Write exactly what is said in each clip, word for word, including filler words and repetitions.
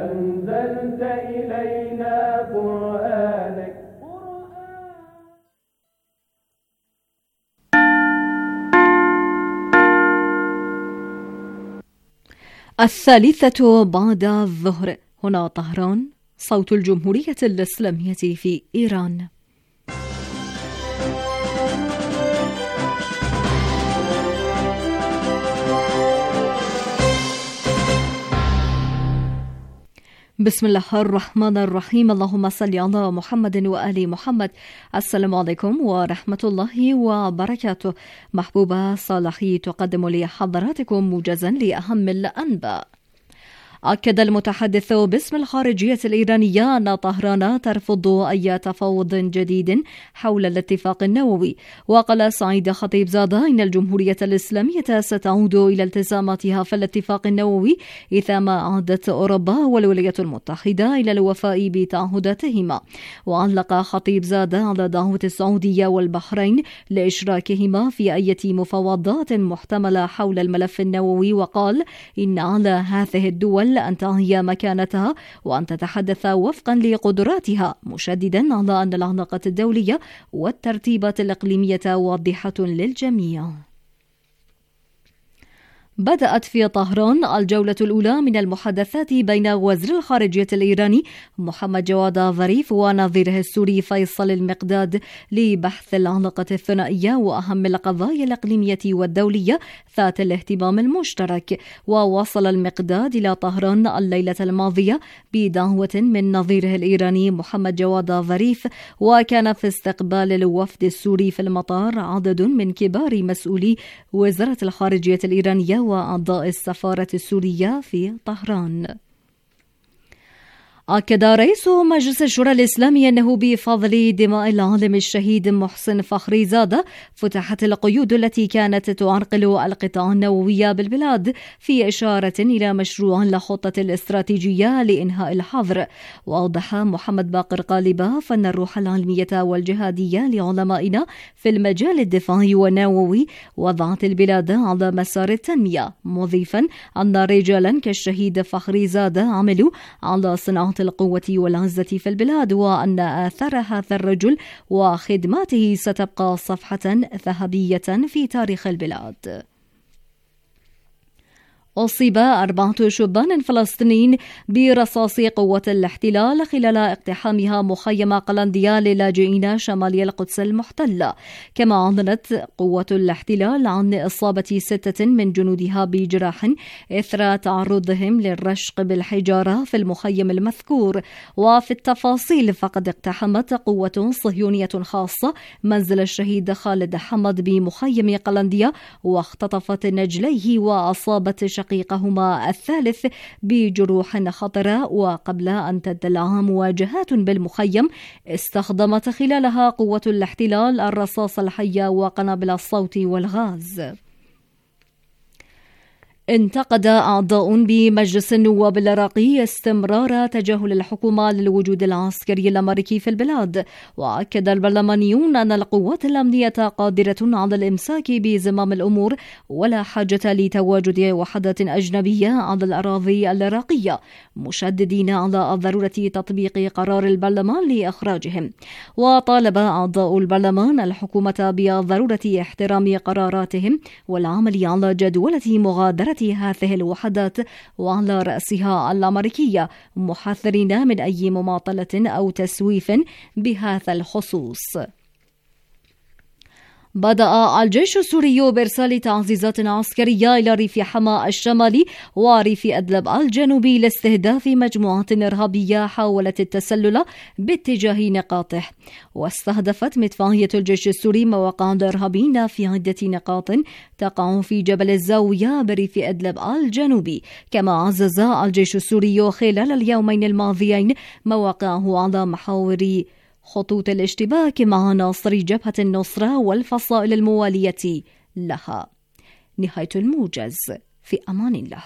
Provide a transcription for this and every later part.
أنزلت إلينا قرآنك. الثالثة بعد الظهر. هنا طهران، صوت الجمهورية الإسلامية في إيران. بسم الله الرحمن الرحيم. اللهم صل على محمد وآل محمد. السلام عليكم ورحمة الله وبركاته. محبوبة صالحي تقدم لحضراتكم موجزا لأهم الأنباء. أكد المتحدث باسم الخارجية الإيرانية أن طهران ترفض أي تفاوض جديد حول الاتفاق النووي. وقال سعيد خطيب زادة إن الجمهورية الإسلامية ستعود إلى التزاماتها في الاتفاق النووي إذا ما عادت أوروبا والولايات المتحدة إلى الوفاء بتعهداتهما. وعلق خطيب زادة على دعوة السعودية والبحرين لإشراكهما في أي مفاوضات محتملة حول الملف النووي، وقال إن على هذه الدول أن تعي مكانتها وأن تتحدث وفقا لقدراتها، مشددا على أن العلاقة الدولية والترتيبات الإقليمية واضحة للجميع. بدأت في طهران الجولة الأولى من المحادثات بين وزير الخارجية الإيراني محمد جواد ظريف ونظيره السوري فيصل المقداد لبحث العلاقة الثنائية وأهم القضايا الإقليمية والدولية ذات الاهتمام المشترك. ووصل المقداد إلى طهران الليلة الماضية بدعوة من نظيره الإيراني محمد جواد ظريف، وكان في استقبال الوفد السوري في المطار عدد من كبار مسؤولي وزارة الخارجية الإيرانية وأعضاء السفارة السورية في طهران. أكد رئيس مجلس الشورى الإسلامي أنه بفضل دماء العالم الشهيد محسن فخري زادة فتحت القيود التي كانت تعرقل القطاع النووي بالبلاد، في إشارة إلى مشروع الخطة الاستراتيجية لإنهاء الحظر. وأوضح محمد باقر قالبة فإن الروح العلمية والجهادية لعلمائنا في المجال الدفاعي والنووي وضعت البلاد على مسار التنمية، مضيفا أن رجالا كالشهيد فخري زادة عملوا على صناعة القوة والعزة في البلاد، وأن آثار هذا الرجل وخدماته ستبقى صفحة ذهبية في تاريخ البلاد. أصيب أربعة شبان فلسطينيين برصاص قوة الاحتلال خلال اقتحامها مخيم قلنديا للاجئين شمالي القدس المحتلة. كما أعلنت قوة الاحتلال عن إصابة ستة من جنودها بجراح إثر تعرضهم للرشق بالحجارة في المخيم المذكور. وفي التفاصيل فقد اقتحمت قوة صهيونية خاصة منزل الشهيد خالد حمد بمخيم قلنديا واختطفت نجليه وأصابت شقيقهما الثالث بجروح خطرة. وقبل أن تندلع مواجهات بالمخيم استخدمت خلالها قوة الاحتلال الرصاص الحي وقنابل الصوت والغاز. انتقد أعضاء بمجلس النواب العراقي استمرار تجاهل الحكومة للوجود العسكري الأمريكي في البلاد. وأكد البرلمانيون أن القوات الأمنية قادرة على الإمساك بزمام الأمور ولا حاجة لتواجد وحدات أجنبية على الأراضي العراقية، مشددين على ضرورة تطبيق قرار البرلمان لإخراجهم. وطالب أعضاء البرلمان الحكومة بضرورة احترام قراراتهم والعمل على جدولة مغادرة هذه الوحدات وعلى رأسها الأمريكية، محذرين من أي مماطلة أو تسويف بهذا الخصوص. بدأ الجيش السوري بإرسال تعزيزات عسكرية إلى ريف حما الشمالي وريف أدلب الجنوبي لاستهداف مجموعات إرهابية حاولت التسلل باتجاه نقاطه. واستهدفت مدفعية الجيش السوري مواقع الإرهابيين في عدة نقاط تقع في جبل الزاوية بريف أدلب الجنوبي. كما عزز الجيش السوري خلال اليومين الماضيين مواقعه على محاور خطوط الاشتباك مع عناصر جبهة النصرة والفصائل الموالية لها. نهاية الموجز. في أمان الله.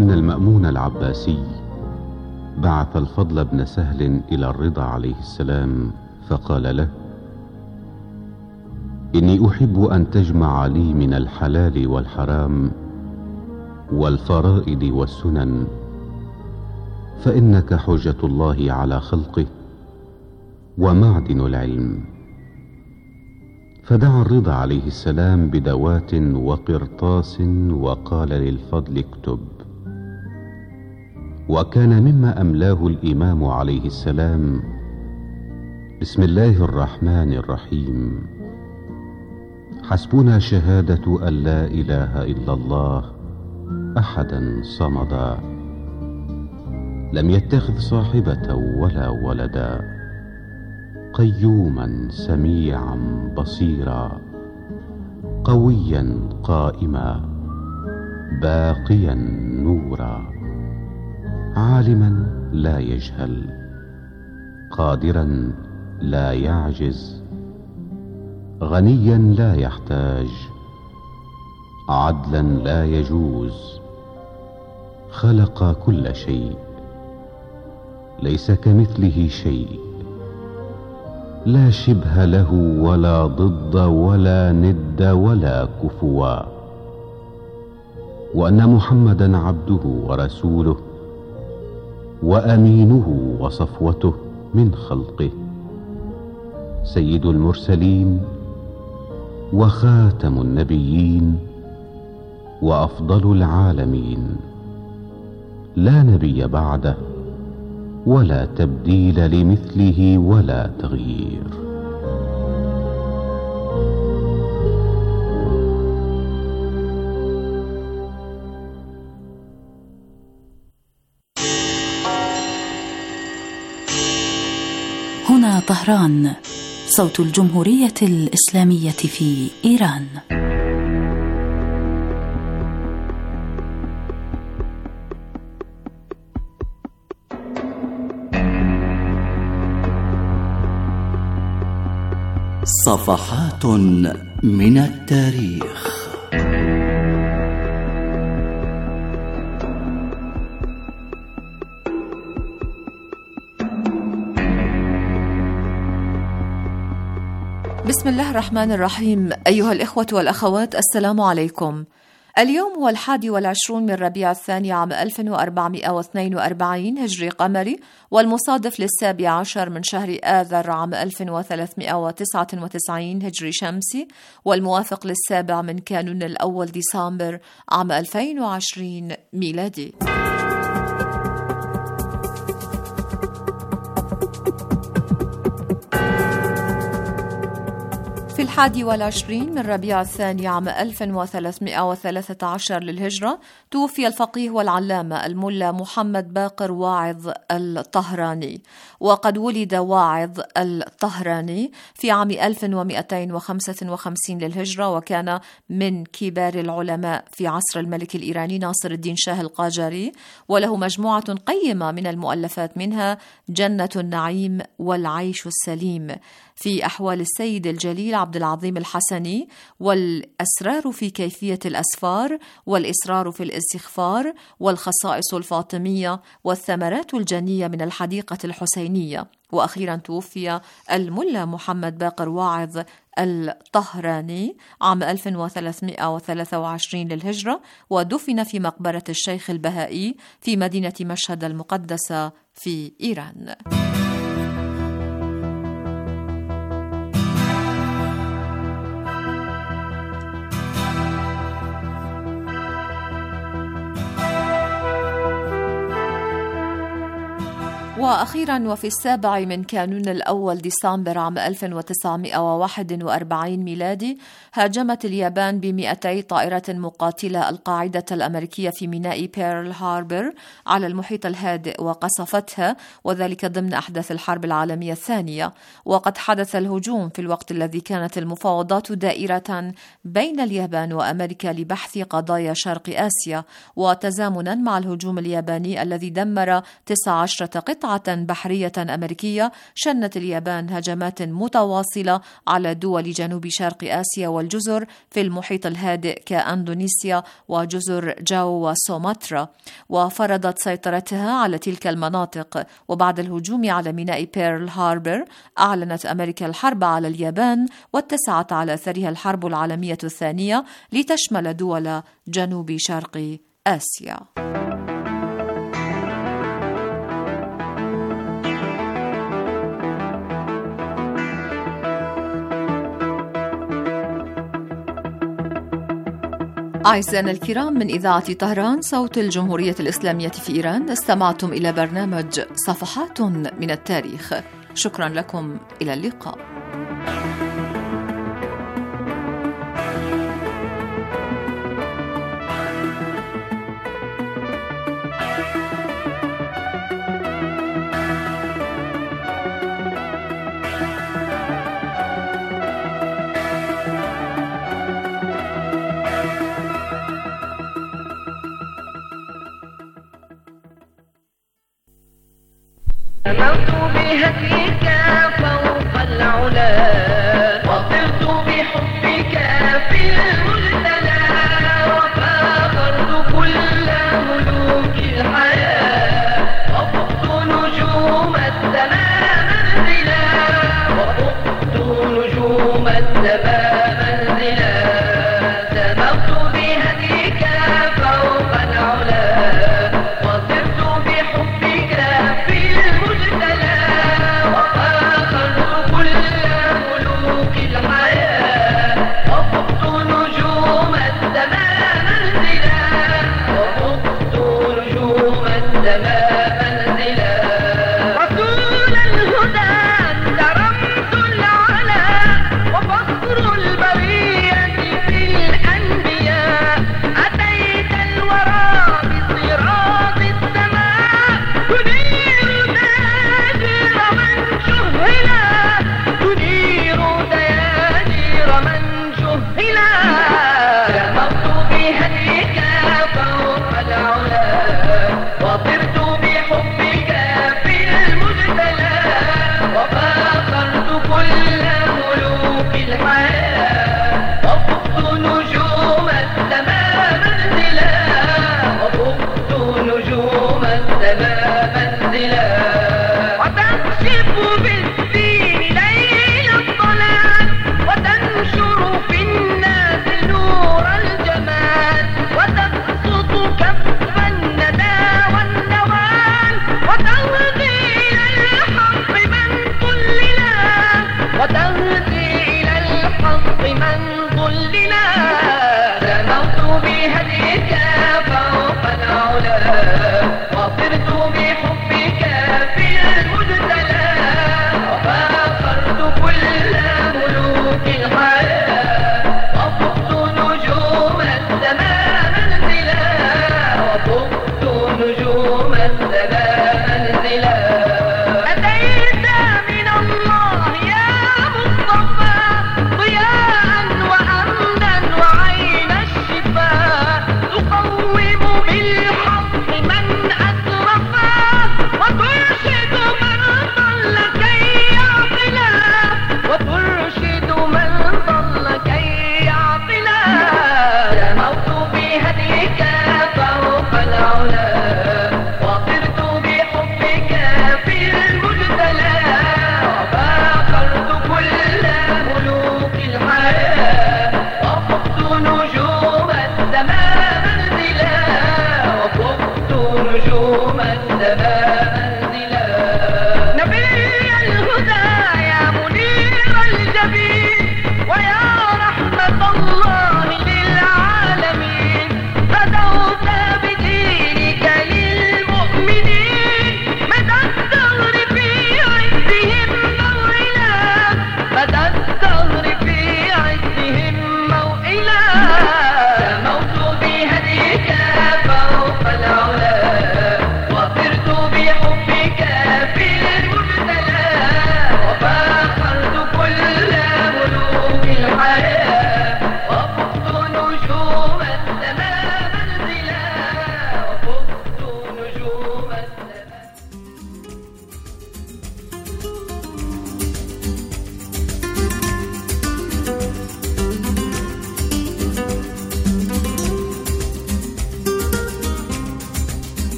أن المأمون العباسي بعث الفضل بن سهل إلى الرضا عليه السلام فقال له: إني أحب أن تجمع لي من الحلال والحرام والفرائض والسنن، فإنك حجة الله على خلقه ومعدن العلم. فدعا الرضا عليه السلام بدوات وقرطاس وقال للفضل: اكتب. وكان مما أملاه الإمام عليه السلام: بسم الله الرحمن الرحيم، حسبنا شهادة أن لا إله إلا الله أحدا صمدا، لم يتخذ صاحبة ولا ولدا، قيوما سميعا بصيرا، قويا قائما، باقيا نورا، عالما لا يجهل، قادرا لا يعجز، غنيا لا يحتاج، عدلا لا يجوز، خلق كل شيء، ليس كمثله شيء، لا شبه له ولا ضد ولا ند ولا كفوا، وأن محمدا عبده ورسوله وأمينه وصفوته من خلقه، سيد المرسلين وخاتم النبيين وأفضل العالمين، لا نبي بعده ولا تبديل لمثله ولا تغيير. هنا طهران، صوت الجمهورية الإسلامية في إيران. صفحات من التاريخ. بسم الله الرحمن الرحيم. أيها الإخوة والأخوات، السلام عليكم. اليوم هو الحادي والعشرون من ربيع الثاني عام ألف وأربعمائة واثنين وأربعين هجري قمري، والمصادف للسابع عشر من شهر آذر عام ألف وثلاثمائة وتسعة وتسعين هجري شمسي، والموافق للسابع من كانون الأول ديسمبر عام ألفين وعشرين ميلادي. في الحادي والعشرين من ربيع الثاني عام ألف وثلاثمائة وثلاثة عشر للهجرة توفي الفقيه والعلامة الملا محمد باقر واعظ الطهراني. وقد ولد واعظ الطهراني في عام ألف ومئتين وخمسة وخمسين للهجرة، وكان من كبار العلماء في عصر الملك الإيراني ناصر الدين شاه القاجاري، وله مجموعة قيمة من المؤلفات، منها جنة النعيم والعيش السليم، في أحوال السيد الجليل عبد العظيم الحسني، والأسرار في كيفية الأسفار، والإسرار في الاستغفار، والخصائص الفاطمية، والثمرات الجنية من الحديقة الحسينية. وأخيرا توفي الملا محمد باقر واعظ الطهراني عام ألف وثلاثمائة وثلاثة وعشرين للهجرة، ودفن في مقبرة الشيخ البهائي في مدينة مشهد المقدسة في إيران. وأخيرا وفي السابع من كانون الأول ديسمبر عام ألف وتسعمائة وواحد وأربعين ميلادي هاجمت اليابان بمئتي طائرة مقاتلة القاعدة الأمريكية في ميناء بيرل هاربر على المحيط الهادئ وقصفتها، وذلك ضمن أحداث الحرب العالمية الثانية. وقد حدث الهجوم في الوقت الذي كانت المفاوضات دائرة بين اليابان وأمريكا لبحث قضايا شرق آسيا، وتزامنا مع الهجوم الياباني الذي دمر تسع عشرة قطعة قطعة بحرية أمريكية، شنت اليابان هجمات متواصلة على دول جنوب شرق آسيا والجزر في المحيط الهادئ كأندونيسيا وجزر جاو وسومطرة، وفرضت سيطرتها على تلك المناطق. وبعد الهجوم على ميناء بيرل هاربر أعلنت أمريكا الحرب على اليابان، واتسعت على أثرها الحرب العالمية الثانية لتشمل دول جنوب شرق آسيا. أعزائنا الكرام، من إذاعة طهران صوت الجمهورية الإسلامية في إيران، استمعتم إلى برنامج صفحات من التاريخ. شكرا لكم، إلى اللقاء. أمرت بهديك فوق العلا، وطرت بحبك في المجتلى، وفاخرت كل ملوك الحياة، وفقت نجوم السماء منزلا، وفقت نجوم السماء منزلا. سمرت بهديك فوق العلا، وطرت بحبك في المجتلى، وفاخرت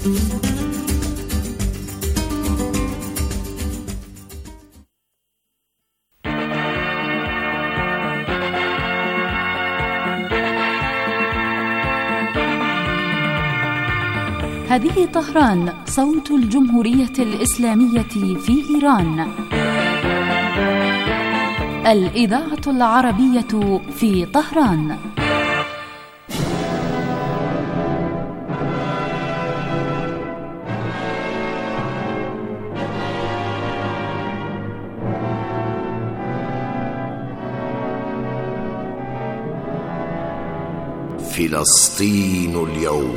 هذه طهران، صوت الجمهورية الإسلامية في إيران. الإذاعة العربية في طهران. فلسطين اليوم.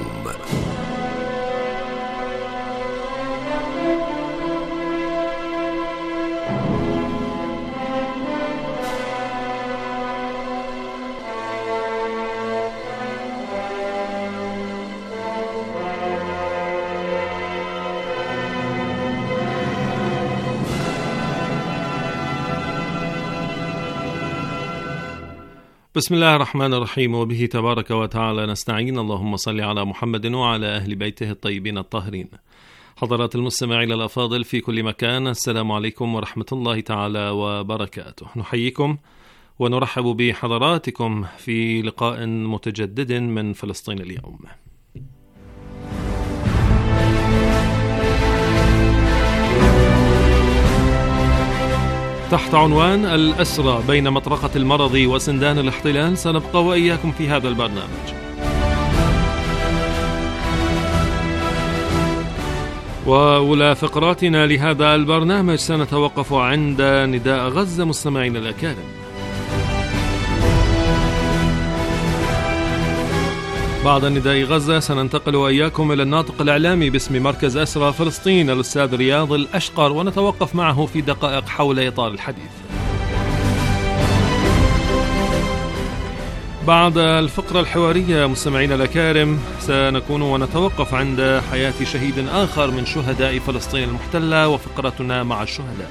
بسم الله الرحمن الرحيم، وبه تبارك وتعالى نستعين. اللهم صل على محمد وعلى أهل بيته الطيبين الطاهرين. حضرات المستمعين الأفاضل في كل مكان، السلام عليكم ورحمة الله تعالى وبركاته. نحييكم ونرحب بحضراتكم في لقاء متجدد من فلسطين اليوم. تحت عنوان الأسرى بين مطرقة المرض وسندان الاحتلال سنبقى وإياكم في هذا البرنامج. وأولى فقراتنا لهذا البرنامج سنتوقف عند نداء غزة مستمعين الأكارم. بعد نداء غزة سننتقل وإياكم إلى الناطق الإعلامي باسم مركز أسرى فلسطين الأستاذ رياض الأشقر، ونتوقف معه في دقائق حول إطار الحديث. بعد الفقرة الحوارية مستمعين الأكارم سنكون ونتوقف عند حياة شهيد آخر من شهداء فلسطين المحتلة وفقرتنا مع الشهداء.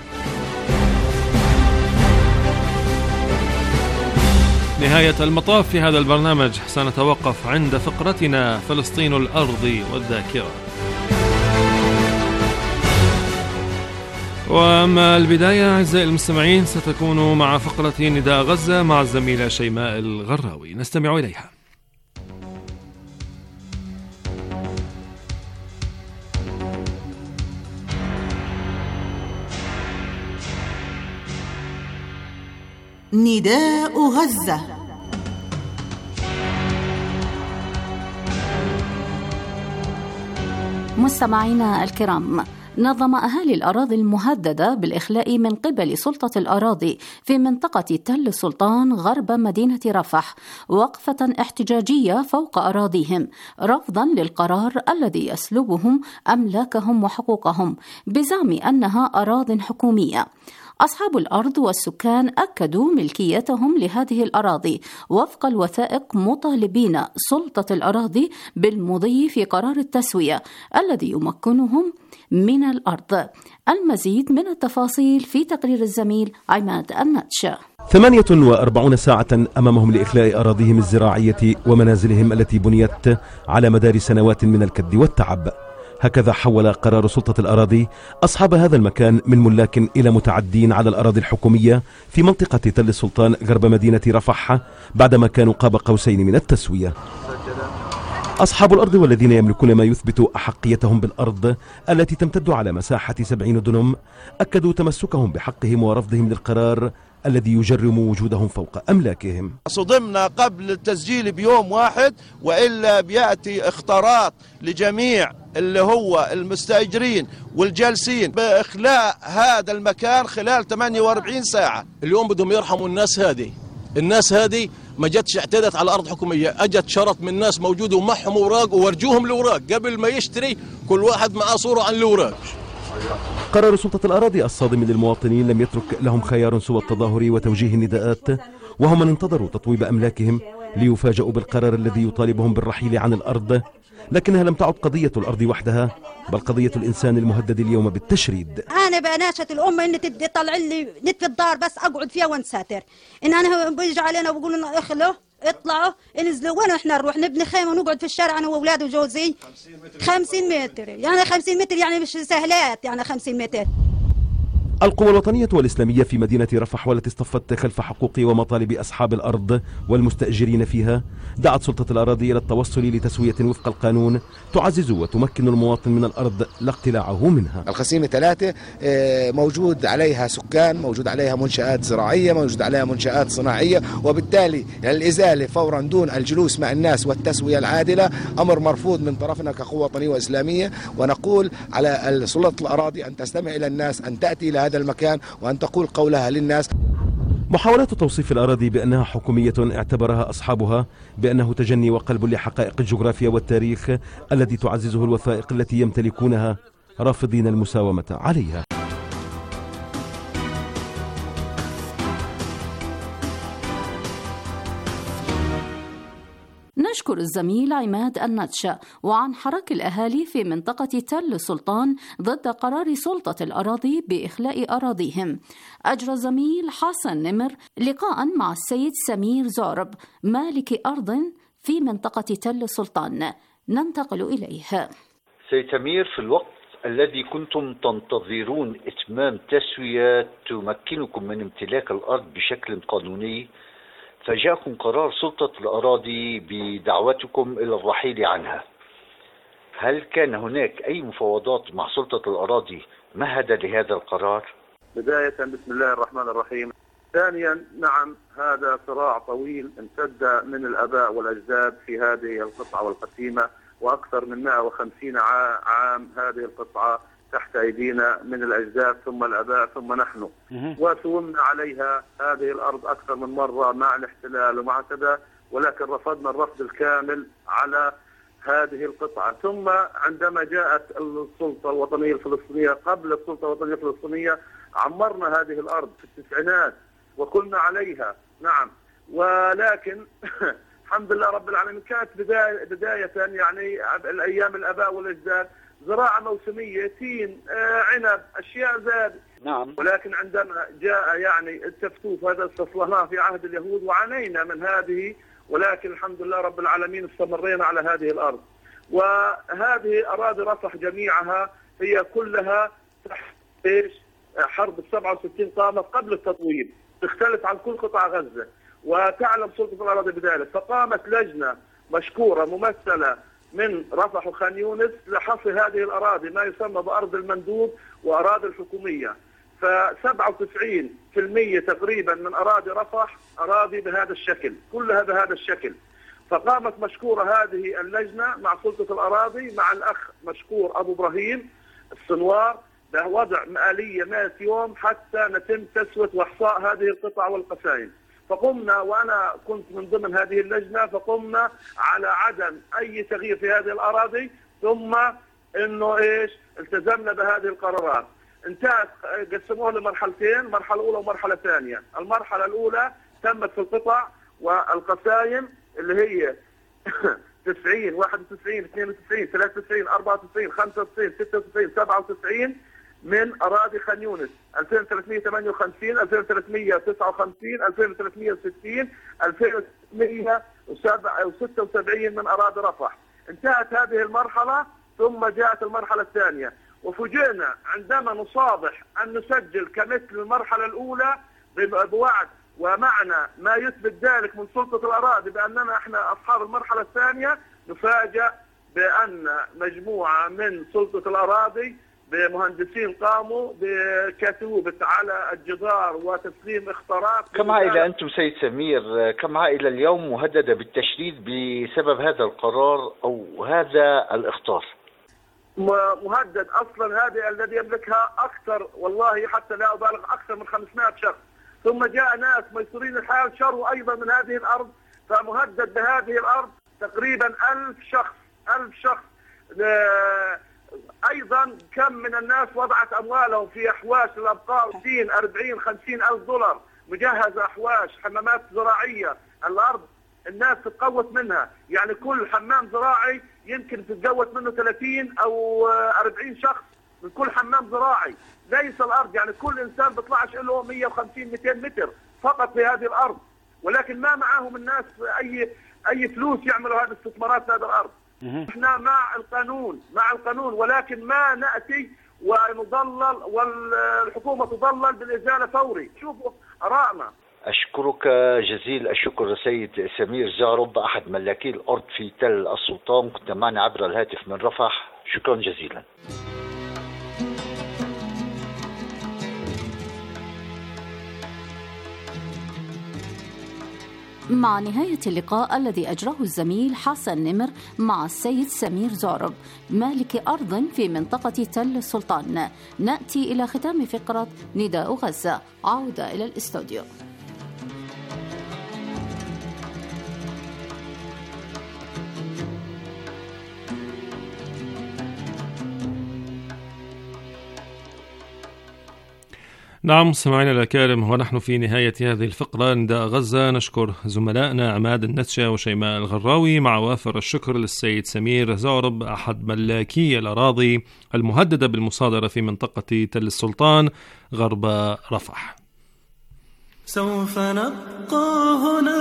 نهاية المطاف في هذا البرنامج سنتوقف عند فقرتنا فلسطين الأرض والذاكرة. وأما البداية أعزائي المستمعين ستكون مع فقرة نداء غزة مع الزميلة شيماء الغراوي، نستمع إليها. نداء غزة. مستمعينا الكرام، نظم أهالي الأراضي المهددة بالإخلاء من قبل سلطة الأراضي في منطقة تل السلطان غرب مدينة رفح وقفة احتجاجية فوق أراضيهم رفضا للقرار الذي يسلبهم أملاكهم وحقوقهم بزعم أنها أراضٍ حكومية. أصحاب الأرض والسكان أكدوا ملكيتهم لهذه الأراضي وفق الوثائق، مطالبين سلطة الأراضي بالمضي في قرار التسوية الذي يمكنهم من الأرض. المزيد من التفاصيل في تقرير الزميل عماد النتشا. ثمانية وأربعين ساعة أمامهم لإخلاء أراضيهم الزراعية ومنازلهم التي بنيت على مدار سنوات من الكد والتعب. هكذا حول قرار سلطة الأراضي أصحاب هذا المكان من ملاك إلى متعدين على الأراضي الحكومية في منطقة تل السلطان غرب مدينة رفح بعدما كانوا قاب قوسين من التسوية. أصحاب الأرض والذين يملكون ما يثبت أحقيتهم بالأرض التي تمتد على مساحة سبعين دنم أكدوا تمسكهم بحقهم ورفضهم للقرار الذي يجرم وجودهم فوق أملاكهم. صدمنا قبل التسجيل بيوم واحد، وإلا بيأتي اختارات لجميع اللي هو المستأجرين والجالسين بإخلاء هذا المكان خلال ثمانية وأربعين ساعة. اليوم بدهم يرحموا الناس هذه. الناس هذه ما جتش اعتدت على أرض حكومية، أجت شرط من ناس موجودة ومعهم أوراق وورجوهم الأوراق قبل ما يشتري، كل واحد معه صورة عن الأوراق. قرار سلطة الأراضي الصادم للمواطنين لم يترك لهم خيار سوى التظاهر وتوجيه النداءات، وهم من انتظروا تطويب أملاكهم ليفاجئوا بالقرار الذي يطالبهم بالرحيل عن الأرض. لكنها لم تعد قضية الأرض وحدها، بل قضية الإنسان المهدد اليوم بالتشريد. أنا بناشة الأمة إن تطلع لي نت في الدار بس أقعد فيها وانساتر، إن أنا بيجي علينا وبيقولوا لنا اخلوا اطلعوا انزلوا وين احنا نروح نبني خيمه ونقعد في الشارع انا واولاد وجوزي خمسين متر يعني خمسين متر يعني مش سهلات يعني خمسين متر. القوى الوطنية والإسلامية في مدينة رفح والتي اصطفت خلف حقوق ومطالب أصحاب الأرض والمستأجرين فيها دعت سلطة الأراضي إلى التوصل لتسوية وفق القانون تعزز وتمكن المواطن من الأرض لا اقتلاعه منها. الخصيمة ثلاثة موجود عليها سكان، موجود عليها منشآت زراعية، موجود عليها منشآت صناعية، وبالتالي الإزالة فورا دون الجلوس مع الناس والتسوية العادلة أمر مرفوض من طرفنا كقوة وطنية وإسلامية. ونقول على سلطة الأراضي أن تستمع إلى الناس، أن تأتي إلى هذا المكان وأن تقول قولها للناس. محاولات توصيف الأراضي بأنها حكومية اعتبرها أصحابها بأنه تجني وقلب لحقائق الجغرافيا والتاريخ الذي تعززه الوثائق التي يمتلكونها رافضين المساومة عليها. نشكر الزميل عماد النتشا. وعن حراك الأهالي في منطقة تل سلطان ضد قرار سلطة الأراضي بإخلاء أراضيهم، أجرى الزميل حسن نمر لقاء مع السيد سمير زارب مالك أرض في منطقة تل سلطان، ننتقل إليه. سيد سمير، في الوقت الذي كنتم تنتظرون إتمام تسوية تمكنكم من امتلاك الأرض بشكل قانوني، فجاءكم قرار سلطة الأراضي بدعوتكم إلى الرحيل عنها. هل كان هناك أي مفاوضات مع سلطة الأراضي مهدا لهذا القرار؟ بداية بسم الله الرحمن الرحيم. ثانيا، نعم، هذا صراع طويل امتد من الآباء والأجداد في هذه القطعة والقسيمة، وأكثر من مئة وخمسين عام هذه القطعة تحت أيدينا من الأجداد ثم الآباء ثم نحن، وسومنا عليها هذه الأرض أكثر من مرة مع الاحتلال ومع كذا، ولكن رفضنا الرفض الكامل على هذه القطعة. ثم عندما جاءت السلطة الوطنية الفلسطينية قبل السلطة الوطنية الفلسطينية عمرنا هذه الأرض في التسعينات وكلنا عليها، نعم، ولكن الحمد لله رب العالمين كانت بداية, بداية يعني الأيام الآباء والأجداد زراعة موسمية، تين، آه، عنب، أشياء ذات. نعم. ولكن عندما جاء يعني التفتوف هذا استصلحناه في عهد اليهود وعانينا من هذه، ولكن الحمد لله رب العالمين استمرينا على هذه الأرض. وهذه أراضي رفح جميعها هي كلها تحت إيش؟ حرب السبعة وستين قامت قبل التطويب، تختلف عن كل قطاع غزة، وتعلم سلطة الأراضي بذلك. فقامت لجنة مشكورة ممثلة من رفح وخان يونس لحصر هذه الأراضي، ما يسمى بأرض المندوب وأراضي الحكومية. فسبعة وتسعين بالمئة تقريبا من أراضي رفح أراضي بهذا الشكل، كلها بهذا الشكل. فقامت مشكورة هذه اللجنة مع سلطة الأراضي مع الأخ مشكور أبو إبراهيم السنوار بوضع آلية مئة يوم حتى نتم تسوية وإحصاء هذه القطع والقسائم. فقمنا، وأنا كنت من ضمن هذه اللجنة، فقمنا على عدم أي تغيير في هذه الأراضي، ثم إنه إيش التزمنا بهذه القرارات. انتهت، قسموها لمرحلتين، مرحلة أولى ومرحلة ثانية. المرحلة الأولى تمت في القطع والقسائم اللي هي تسعين، واحد وتسعين، اثنين وتسعين، ثلاثة وتسعين، أربعة وتسعين، خمسة وتسعين، ستة وتسعين، سبعة وتسعين من أراضي خان يونس، ألفين وثلاثمئة وثمانية وخمسين، ألفين وثلاثمئة وتسعة وخمسين، ألفين وثلاثمئة وستين، ألفين وستمئة وستة وسبعين من أراضي رفح. انتهت هذه المرحلة، ثم جاءت المرحلة الثانية، وفوجئنا عندما نصابح أن نسجل كمثل المرحلة الأولى بوعد ومعنى ما يثبت ذلك من سلطة الأراضي بأننا احنا أصحاب المرحلة الثانية، نفاجأ بأن مجموعة من سلطة الأراضي بمهندسين قاموا بكتوبة على الجدار وتسليم اختراق. كم عائلة أنتم سيد سمير، كم عائلة اليوم مهددة بالتشريد بسبب هذا القرار أو هذا الإخطار؟ مهدد أصلا هذه الذي يملكها أكثر، والله حتى لا أبالغ، أكثر من خمسمائة شخص. ثم جاء ناس ميسورين الحال شروا أيضا من هذه الأرض، فمهدد بهذه الأرض تقريبا ألف شخص. ألف شخص. أيضا كم من الناس وضعت أموالهم في أحواش الأبقار ستين، أربعين، خمسين ألف دولار مجهزة، أحواش، حمامات زراعية. الأرض الناس تتقوت منها، يعني كل حمام زراعي يمكن تتقوت منه ثلاثين أو أربعين شخص من كل حمام زراعي. ليس الأرض، يعني كل إنسان بيطلعش له مئة وخمسين مئتين متر فقط في هذه الأرض. ولكن ما معاهم الناس أي أي فلوس يعملوا هذه الاستثمارات في هذا الأرض. احنا مع القانون مع القانون ولكن ما نأتي ونضلل والحكومة تضلل بالإزالة فوري. شوفوا آرائنا. أشكرك جزيل الشكر سيد سمير زعرب أحد ملاكي الأرض في تل السلطان، كنت معنا عبر الهاتف من رفح. شكرا جزيلا. مع نهاية اللقاء الذي أجراه الزميل حسن نمر مع السيد سمير زعرب مالك أرض في منطقة تل السلطان، نأتي إلى ختام فقرة نداء غزة. عودة إلى الاستوديو. نعم سمعنا الأكارم، ونحن في نهاية هذه الفقرة نداء غزة. نشكر زملائنا عماد النتشة وشيماء الغراوي، مع وافر الشكر للسيد سمير زعرب أحد ملاكي الأراضي المهددة بالمصادرة في منطقة تل السلطان غرب رفح. سوف نبقى هنا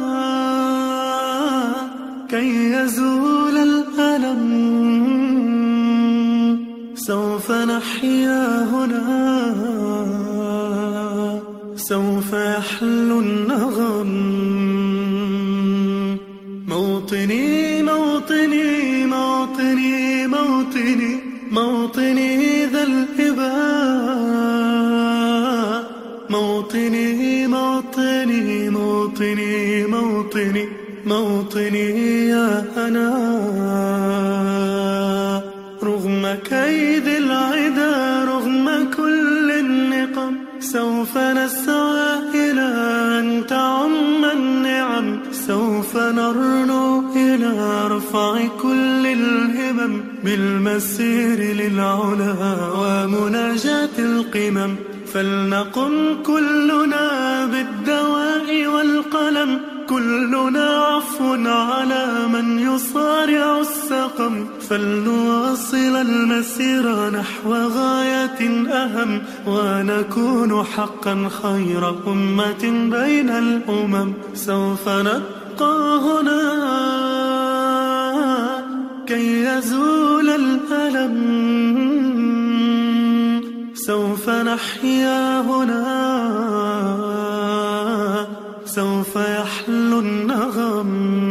كي يزول الألم، سوف نحيا هنا، سوف يحلو النغم. موطني موطني موطني موطني موطني ذا الإباء، موطني موطني موطني موطني موطني يا أنا. رغم كيد العدا رغم كل النقم، سوف نسعى إلى أن تعم النعم، سوف نرنو إلى رفع كل الهمم، بالمسير للعلا ومناجاة القمم. فلنقم كلنا بالدواء والقلم، كلنا عفو على من يصارع السقم. فلنواصل المسير نحو غاية أهم، ونكون حقا خير أمة بين الأمم. سوف نبقى هنا كي يزول الألم، سوف نحيا هنا، سوف يحلو النغم.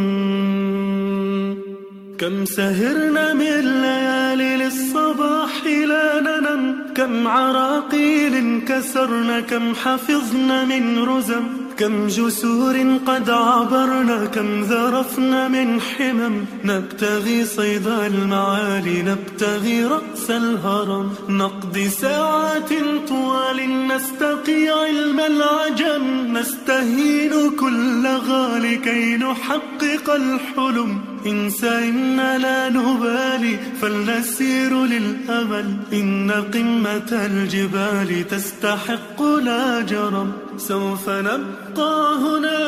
كم سهرنا من ليالي للصباح لا ننم، كم عراقيل كسرنا، كم حفظنا من رزم، كم جسور قد عبرنا، كم ذرفنا من حمم. نبتغي صيد المعالي، نبتغي رأس الهرم، نقضي ساعات طوال نستقي علم العجم، نستهين كل غالي كي نحقق الحلم. إنسى إن لا نبالي فلنسير للأمل، إن قمة الجبال تستحق لا جرم. سوف نبقى هنا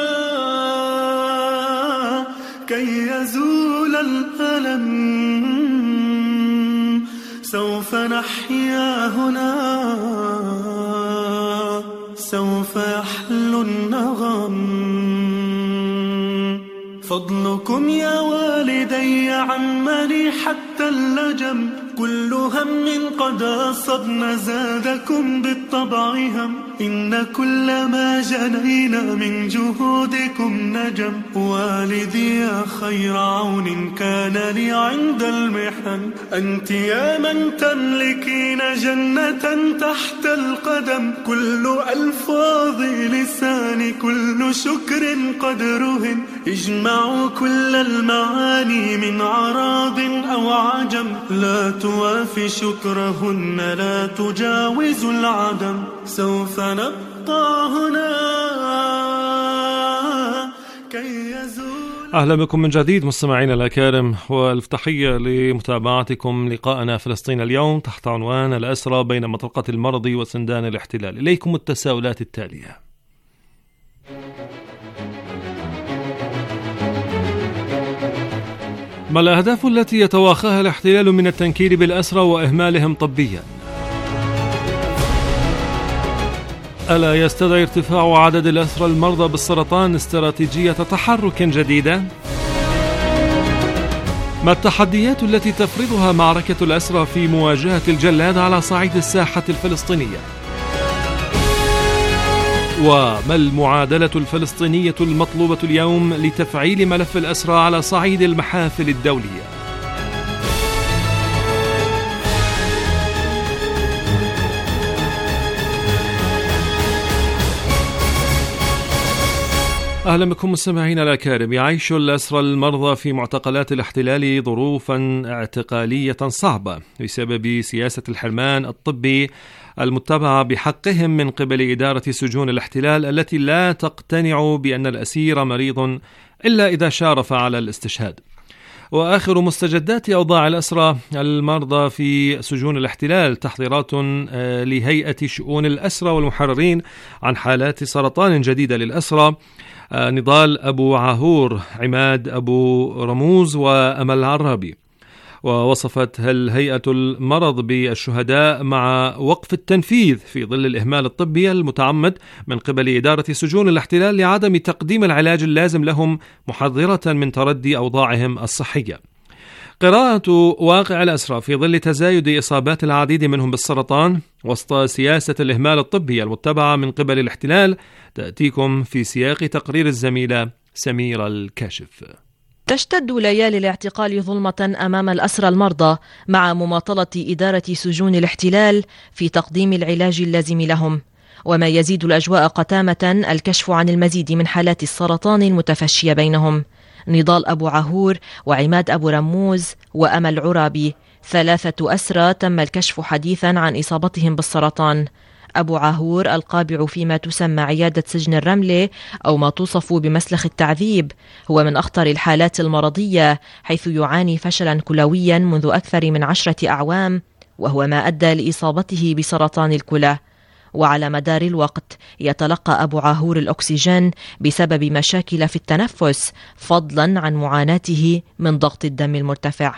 كي يزول الألم، سوف نحيا هنا، سوف يحلو النغم. فضلكم يا والدي عمني حتى اللجم، كل هم قد أصبنا زادكم بالطبع هم، إن كل ما جنينا من جهودكم نجم. والدي يا خير عون كان لي عند المحن، أنت يا من تملكين جنة تحت القدم. كل ألفاظ لساني كل شكر قد رهن، اجمعوا كل المعاني من عرب أو عجم، لا توافي شكرهن لا تجاوز العدم. سوف نبقى هنا كي يزول. أهلا بكم من جديد مستمعينا الأكارم، والف تحية لمتابعتكم لقاءنا فلسطين اليوم تحت عنوان الأسرى بين مطرقة المرض وسندان الاحتلال. إليكم التساؤلات التالية: ما الأهداف التي يتواخاها الاحتلال من التنكيل بالأسرى وإهمالهم طبيا؟ ألا يستدعي ارتفاع عدد الأسرى المرضى بالسرطان استراتيجية تحرك جديدة؟ ما التحديات التي تفرضها معركة الأسرى في مواجهة الجلاد على صعيد الساحة الفلسطينية؟ وما المعادلة الفلسطينية المطلوبة اليوم لتفعيل ملف الأسرى على صعيد المحافل الدولية؟ أهلا بكم مستمعينا الأكارم. يعيش الأسرى المرضى في معتقلات الاحتلال ظروفا اعتقالية صعبة بسبب سياسة الحرمان الطبي المتبعة بحقهم من قبل إدارة سجون الاحتلال التي لا تقتنع بأن الأسير مريض إلا إذا شارف على الاستشهاد. وآخر مستجدات أوضاع الأسرى المرضى في سجون الاحتلال تحضيرات لهيئة شؤون الأسرى والمحررين عن حالات سرطان جديدة للأسرى، نضال أبو عاهور، عماد أبو رموز، وأمل عرابي. ووصفت الهيئة المرض بالشهداء مع وقف التنفيذ في ظل الإهمال الطبي المتعمد من قبل إدارة سجون الاحتلال لعدم تقديم العلاج اللازم لهم، محذرة من تردي أوضاعهم الصحية. قراءة واقع الأسرى في ظل تزايد إصابات العديد منهم بالسرطان وسط سياسة الإهمال الطبي المتبعة من قبل الاحتلال تأتيكم في سياق تقرير الزميلة سميرة الكاشف. تشتد ليالي الاعتقال ظلمة أمام الأسرى المرضى مع مماطلة إدارة سجون الاحتلال في تقديم العلاج اللازم لهم، وما يزيد الأجواء قتامة الكشف عن المزيد من حالات السرطان المتفشية بينهم. نضال أبو عاهور وعماد أبو رموز وأمل عرابي، ثلاثة أسرى تم الكشف حديثا عن إصابتهم بالسرطان. أبو عاهور القابع فيما تسمى عيادة سجن الرملة أو ما توصف بمسلخ التعذيب، هو من أخطر الحالات المرضية، حيث يعاني فشلا كلويا منذ أكثر من عشرة أعوام، وهو ما أدى لإصابته بسرطان الكلى. وعلى مدار الوقت يتلقى أبو عاهور الأكسجين بسبب مشاكل في التنفس، فضلا عن معاناته من ضغط الدم المرتفع.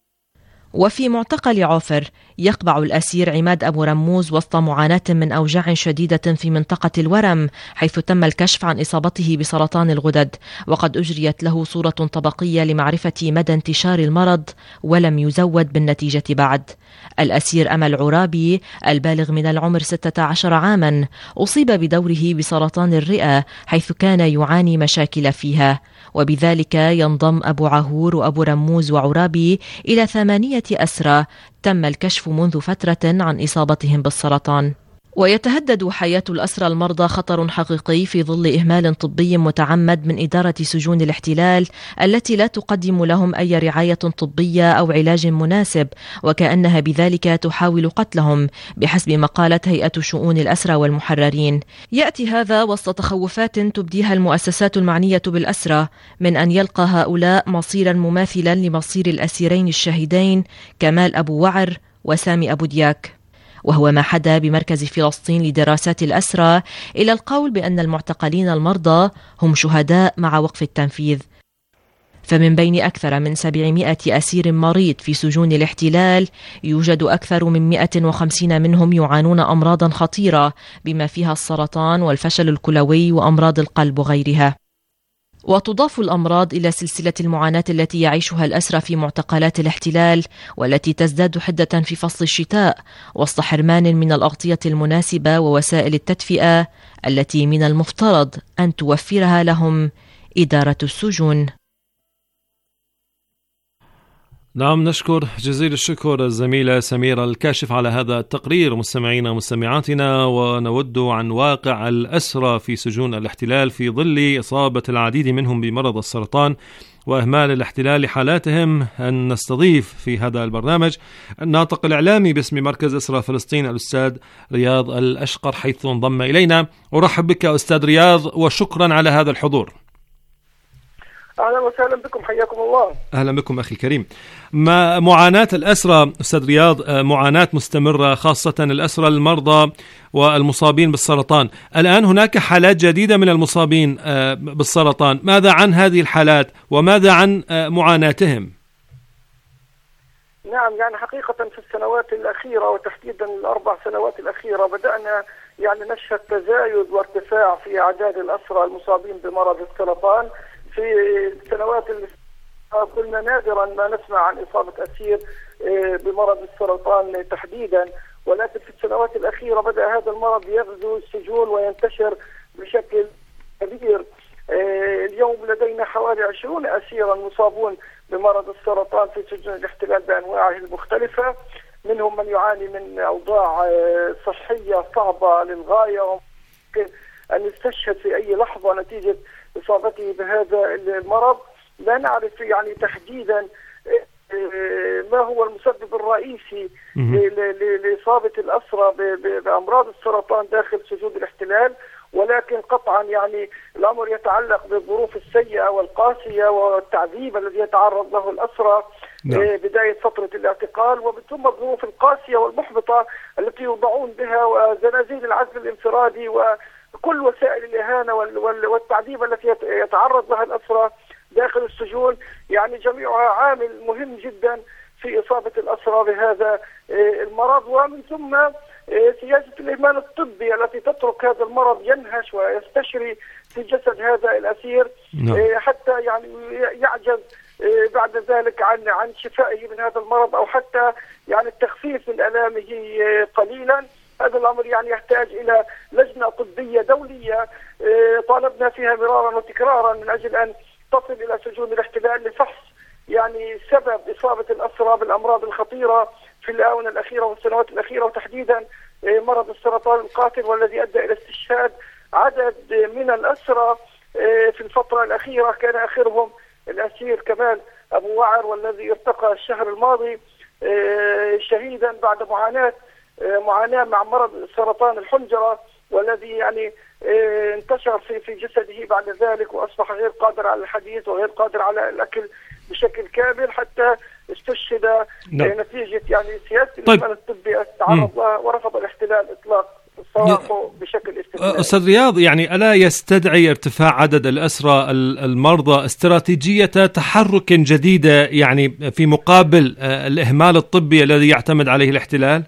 وفي معتقل عوفر يقبع الأسير عماد أبو رموز وسط معاناة من أوجاع شديدة في منطقة الورم، حيث تم الكشف عن إصابته بسرطان الغدد، وقد أجريت له صورة طبقية لمعرفة مدى انتشار المرض، ولم يزود بالنتيجة بعد. الأسير أمل عرابي البالغ من العمر ستة عشر عاما أصيب بدوره بسرطان الرئة، حيث كان يعاني مشاكل فيها، وبذلك ينضم أبو عاهور وأبو رموز وعرابي إلى ثمانية أسرى تم الكشف منذ فترة عن إصابتهم بالسرطان. ويتهدد حياة الأسرى المرضى خطر حقيقي في ظل إهمال طبي متعمد من إدارة سجون الاحتلال التي لا تقدم لهم أي رعاية طبية أو علاج مناسب، وكأنها بذلك تحاول قتلهم بحسب مقالة هيئة شؤون الأسرى والمحررين. يأتي هذا وسط تخوفات تبديها المؤسسات المعنية بالأسرى من أن يلقى هؤلاء مصيرا مماثلا لمصير الأسيرين الشهيدين كمال أبو وعر وسامي أبو دياك، وهو ما حدا بمركز فلسطين لدراسات الأسرى إلى القول بأن المعتقلين المرضى هم شهداء مع وقف التنفيذ. فمن بين أكثر من سبعمائة أسير مريض في سجون الاحتلال يوجد أكثر من مئة وخمسين منهم يعانون أمراضا خطيرة بما فيها السرطان والفشل الكلوي وأمراض القلب وغيرها. وتضاف الأمراض إلى سلسلة المعاناة التي يعيشها الأسرى في معتقلات الاحتلال، والتي تزداد حدة في فصل الشتاء وسط حرمان من الأغطية المناسبة ووسائل التدفئة التي من المفترض أن توفرها لهم إدارة السجون. نعم، نشكر جزيل الشكر الزميلة سميرة الكاشف على هذا التقرير. مستمعينا ومستمعاتنا، ونود عن واقع الأسرى في سجون الاحتلال في ظل إصابة العديد منهم بمرض السرطان وإهمال الاحتلال لحالاتهم، أن نستضيف في هذا البرنامج الناطق الإعلامي باسم مركز أسرى فلسطين الأستاذ رياض الأشقر، حيث انضم إلينا. أرحب بك أستاذ رياض، وشكرا على هذا الحضور. أهلا وسهلا بكم، حياكم الله. أهلا بكم أخي الكريم. ما معاناة الأسرى أستاذ رياض معاناة مستمرة، خاصة الأسرى المرضى والمصابين بالسرطان. الآن هناك حالات جديدة من المصابين بالسرطان، ماذا عن هذه الحالات وماذا عن معاناتهم؟ نعم، يعني حقيقة في السنوات الأخيرة وتحديدا الأربع سنوات الأخيرة بدأنا يعني نشهد تزايد وارتفاع في أعداد الأسرى المصابين بمرض السرطان. في السنوات اللي كنا نادرا ما نسمع عن إصابة أسير بمرض السرطان تحديدا، ولكن في السنوات الأخيرة بدأ هذا المرض يغزو السجون وينتشر بشكل كبير. اليوم لدينا حوالي عشرين أسيرا مصابون بمرض السرطان في سجون الاحتلال بأنواعه المختلفة، منهم من يعاني من أوضاع صحية صعبة للغاية وممكن أن يستشهد في أي لحظة نتيجة إصابته بهذا المرض. لا نعرف يعني تحديدا ما هو المسبب الرئيسي لإصابة الأسرى بأمراض السرطان داخل سجون الاحتلال، ولكن قطعا يعني الأمر يتعلق بالظروف السيئة والقاسية والتعذيب الذي يتعرض له الأسرى بداية فترة الاعتقال، وثم الظروف القاسية والمحبطة التي يوضعون بها وزنازين العزل الانفرادي وكل وسائل الإهانة والتعذيب التي يتعرض لها الأسرى داخل السجون. يعني جميعها عامل مهم جدا في إصابة الأسرى بهذا المرض، ومن ثم سياسة الإهمال الطبي التي تترك هذا المرض ينهش ويستشري في جسد هذا الأسير حتى يعني يعجز بعد ذلك عن عن شفائه من هذا المرض أو حتى يعني التخفيف من آلامه قليلا. هذا الأمر يعني يحتاج إلى لجنة طبية دولية طالبنا فيها مرارا وتكرارا من أجل أن تصل إلى سجون الاحتلال لفحص يعني سبب إصابة الأسرى بالأمراض الخطيرة في الآونة الأخيرة والسنوات الأخيرة، وتحديدا مرض السرطان القاتل والذي أدى إلى استشهاد عدد من الأسرى في الفترة الأخيرة. كان آخرهم الأسير كمال أبو وعر والذي ارتقى الشهر الماضي شهيدا بعد معاناة معاناة مع مرض سرطان الحنجرة، والذي يعني انتشر في في جسده بعد ذلك وأصبح غير قادر على الحديث وغير قادر على الأكل بشكل كامل حتى استشهد نتيجة يعني سياسة الإهمال الطبي تعرض لها ورفض الاحتلال إطلاق صراحه بشكل استثنائي. أستاذ رياض، يعني ألا يستدعي ارتفاع عدد الأسرى المرضى استراتيجية تحرك جديدة يعني في مقابل الإهمال الطبي الذي يعتمد عليه الاحتلال؟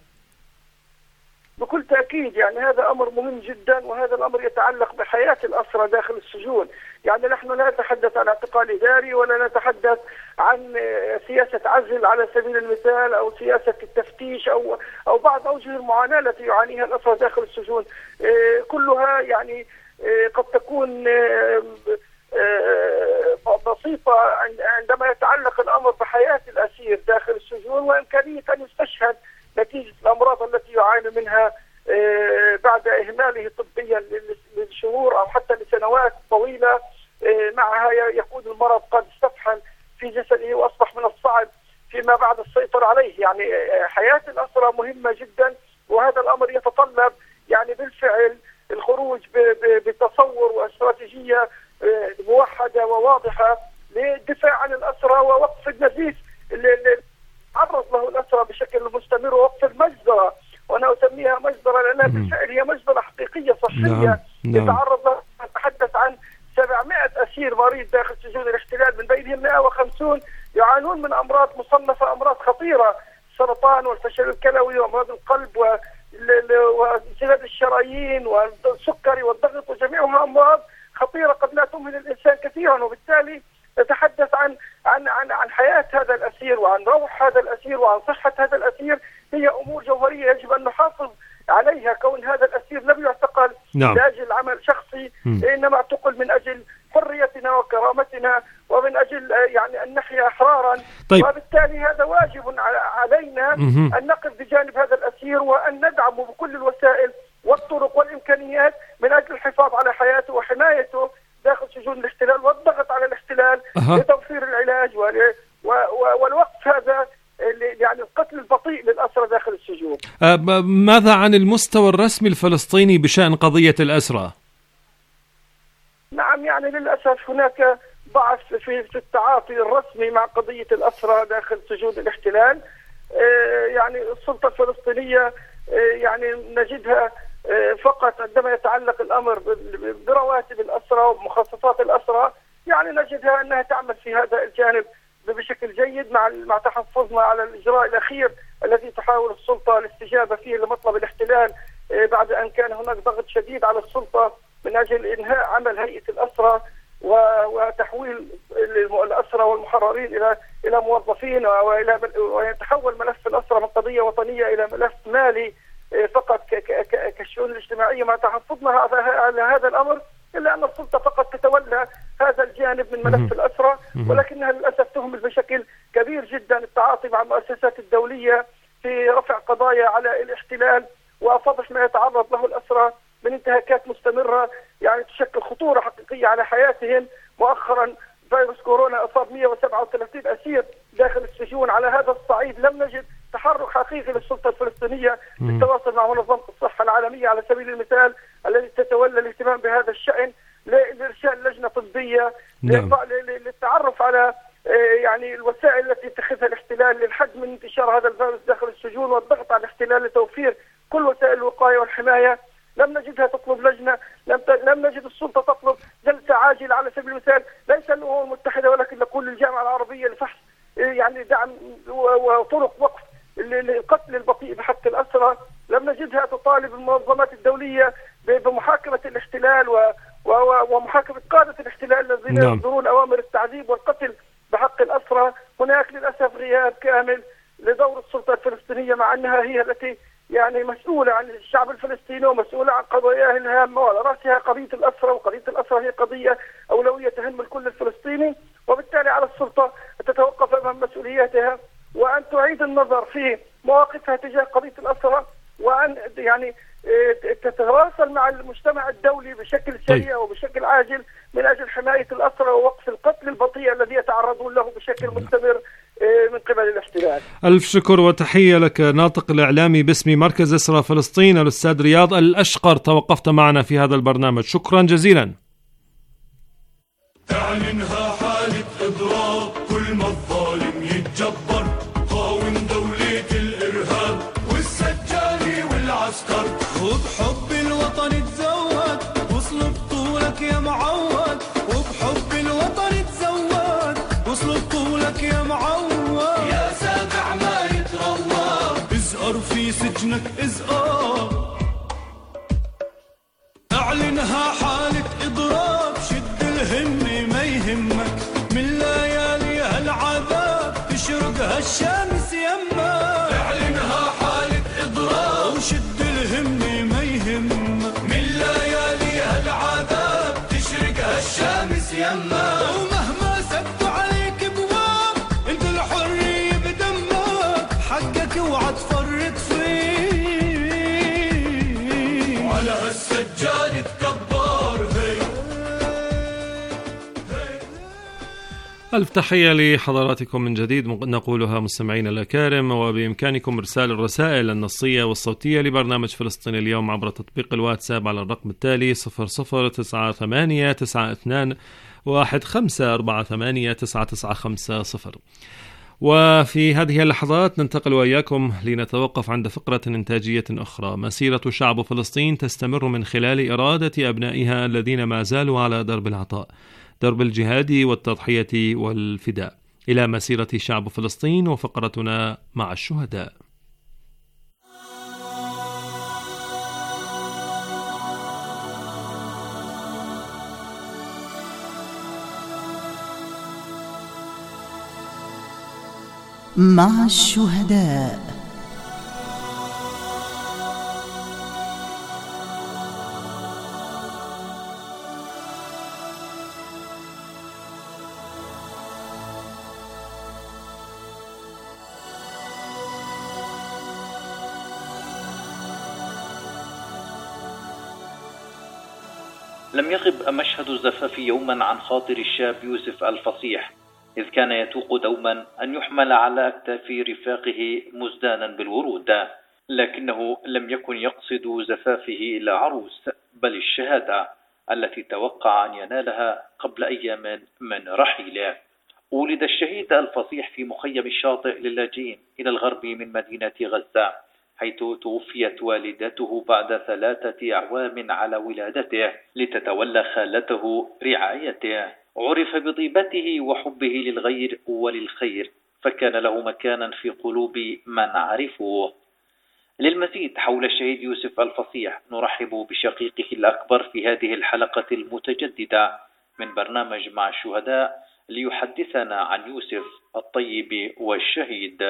بكل تأكيد يعني هذا أمر مهم جدا، وهذا الأمر يتعلق بحياة الأسرى داخل السجون. يعني نحن لا نتحدث عن اعتقال إداري ولا نتحدث عن سياسة عزل على سبيل المثال أو سياسة التفتيش أو أو بعض أوجه المعاناة التي يعانيها الأسرى داخل السجون. كلها يعني قد تكون بسيطة عندما يتعلق الأمر بحياة الأسير داخل السجون وإمكانية أن يستشهد نتيجة الأمراض التي يعاني منها بعد إهماله طبيا لشهور أو حتى لسنوات طويلة. معها يكون المرض قد استفحل في جسده وأصبح من الصعب فيما بعد السيطرة عليه. يعني حياة الأسرى مهمة جدا، وهذا الأمر يتطلب يعني بالفعل الخروج بتصور واستراتيجية موحدة وواضحة للدفاع عن الأسرى ووقف النزيف اللي تعرض له الأسرى بشكل مستمر ووقف المجزرة، وأنا أسميها مجزرة لأنها بالفعل هي مجزرة حقيقية صحية. نعم. يتعرض لها. نتحدث عن سبعمائة أسير مريض داخل سجون الاحتلال، من بينهم مئة وخمسين يعانون من أمراض مصنفة أمراض خطيرة، السرطان والفشل الكلوي وأمراض القلب وانسداد الشرايين والسكري والضغط، وجميعها أمراض خطيرة قد لا تمهل الإنسان كثيرا. وبالتالي نتحدث عن عن عن عن حياة هذا الأسير وعن روح هذا الأسير وعن صحة هذا الأسير، هي أمور جوهرية يجب أن نحافظ عليها. كون هذا الأسير لم يعتقل نعم. لأجل عمل شخصي، إنما اعتقل من أجل حريتنا وكرامتنا ومن أجل يعني أن نحيا أحرارا. طيب. وبالتالي هذا واجب علينا م- أن نقف بجانب هذا الأسير وأن ندعمه بكل الوسائل والطرق والإمكانيات من أجل الحفاظ على حياته وحمايته داخل سجون الاحتلال والضغط على الاحتلال أه. لتوفير العلاج ول... و... و... والوقف هذا يعني القتل البطيء للأسرى داخل السجون. أه ماذا عن المستوى الرسمي الفلسطيني بشأن قضية الأسرى؟ نعم يعني للأسف هناك ضعف في في التعاطي الرسمي مع قضية الأسرى داخل سجون الاحتلال. آه يعني السلطة الفلسطينية آه يعني نجدها آه فقط عندما يتعلق الأمر برواتب الأسرى ومخصصات الأسرى، يعني نجدها أنها تعمل في هذا الجانب بشكل جيد مع مع تحفظنا على الإجراء الأخير الذي تحاول السلطة الاستجابة فيه لمطلب الاحتلال بعد أن كان هناك ضغط شديد على السلطة من أجل إنهاء عمل هيئة الأسرى وتحويل الأسرى والمحررين إلى إلى موظفين، وإلى ويتحول ملف الأسرى من قضية وطنية إلى ملف مالي فقط كالشؤون الاجتماعية، مع تحفظنا على هذا الأمر، إلا أن السلطة فقط تتولى هذا الجانب من ملف الأسرى، ولكنها للأسف تهمل بشكل كبير جدا التعاطي مع المؤسسات الدولية في رفع قضايا على الاحتلال وفضح ما يتعرض له الأسرى من انتهاكات مستمرة يعني تشكل خطورة حقيقية على حياتهم. مؤخرا فيروس كورونا أصاب مئة وسبعة وثلاثين أسير داخل السجون. على هذا الصعيد لم نجد تحرك حقيقي للسلطة الفلسطينية بالتواصل مع منظمة الصحة العالمية على سبيل المثال التي تتولى الاهتمام بهذا الشأن لإرسال لجنة طبية للتعرف على يعني الوسائل التي يتخذها الاحتلال للحد من انتشار هذا الفيروس داخل السجون والضغط على الاحتلال لتوفير كل وسائل الوقاية والحماية. لم نجدها تطلب لجنة، لم لم نجد السلطة تطلب جلسة عاجلة على سبيل المثال ليس للأمم المتحدة ولكن نقول للجامعة العربية لفحص يعني دعم وطرق وقف للقتل البطيء بحق الأسرى. لم نجدها تطالب المنظمات الدولية بمحاكمة الاحتلال ومحاكمة قادة الاحتلال الذين نعم. يصدرون أوامر التعذيب والقتل بحق الأسرى. هناك للأسف غياب كامل لدور السلطة الفلسطينية، مع أنها هي التي يعني مسؤولة عن الشعب الفلسطيني ومسؤولة عن قضاياه الهامة، وعلى رأسها قضية الأسرى، وقضية الأسرى هي قضية أولوية تهم الكل الفلسطيني، وبالتالي على السلطة أن تتوقف أمام مسؤولياتها وأن تعيد النظر في مواقفها تجاه قضية الأسرى، وأن يعني تتواصل مع المجتمع الدولي بشكل سريع وبشكل عاجل من أجل حماية الأسرى ووقف القتل البطيء الذي يتعرضون له بشكل مستمر من قبل الاحتلال. ألف شكر وتحية لك ناطق الإعلامي باسم مركز أسرى فلسطين الأستاذ رياض الأشقر، توقفت معنا في هذا البرنامج، شكرا جزيلا. اعلنها حالة إضراب كل ما الظالم يتجبر، قاوم دولة الإرهاب والسجاني والعسكر، وبحب الوطن تزود وصل بطولك يا معود، وبحب الوطن تزود وصل بطولك يا معود، يا سابع ما يتروى ازقر في سجنك ازقر. اعلنها حالة إضراب شد الهمة ما يهمك من ليالي هالعذاب تشرق هالشمس يمك، اعلنها حالة إضراب وشد الهمة ما يهمك من ليالي هالعذاب تشرق هالشمس يمك، ومهما سدوا عليك بواب انت الحرية بدمك حقك اوعى تفرط فيه، وعلى هالسجاد تكبر هي. ألف تحية لحضراتكم من جديد نقولها مستمعين الأكارم، وبإمكانكم إرسال الرسائل النصية والصوتية لبرنامج فلسطين اليوم عبر تطبيق الواتساب على الرقم التالي صفر صفر تسعة ثمانية تسعة اثنان واحد خمسة أربعة ثمانية تسعة تسعة خمسة صفر. وفي هذه اللحظات ننتقل وإياكم لنتوقف عند فقرة إنتاجية أخرى. مسيرة شعب فلسطين تستمر من خلال إرادة أبنائها الذين ما زالوا على درب العطاء، درب الجهاد والتضحية والفداء، إلى مسيرة شعب فلسطين وفقرتنا مع الشهداء. مع الشهداء. لم يغب مشهد الزفاف يوما عن خاطر الشاب يوسف الفصيح، إذ كان يتوق دوما أن يحمل على أكتاف رفاقه مزدانا بالورود، لكنه لم يكن يقصد زفافه إلى عروس بل الشهادة التي توقع أن ينالها قبل أيام من رحيله. ولد الشهيد الفصيح في مخيم الشاطئ للاجئين إلى الغرب من مدينة غزة، حيث توفيت والدته بعد ثلاثة أعوام على ولادته لتتولى خالته رعايته. عرف بطيبته وحبه للغير وللخير، فكان له مكانا في قلوب من عرفوه. للمزيد حول الشهيد يوسف الفصيح نرحب بشقيقه الأكبر في هذه الحلقة المتجددة من برنامج مع الشهداء ليحدثنا عن يوسف الطيب والشهيد.